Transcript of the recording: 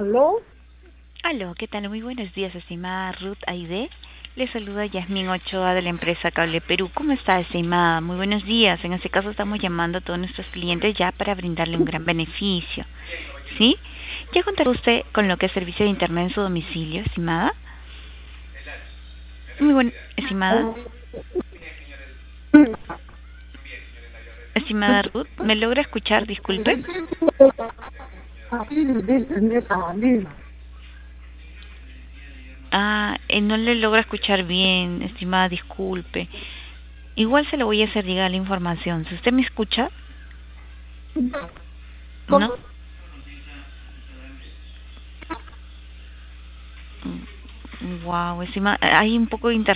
¿Aló? Aló, ¿qué tal? Muy buenos días, estimada Ruth Aide. Le saluda Yasmín Ochoa de la empresa Cable Perú. ¿Cómo está, estimada? Muy buenos días. En este caso estamos llamando a todos nuestros clientes ya para brindarle un gran beneficio. ¿Sí? ¿Ya contó usted con lo que es servicio de internet en su domicilio, estimada? Muy buen, estimada. Estimada Ruth, ¿me logra escuchar? Disculpe. No le logra escuchar bien, estimada, disculpe. Igual se lo voy a hacer llegar la información. Si usted me escucha, ¿no? Wow, estimada, hay un poco de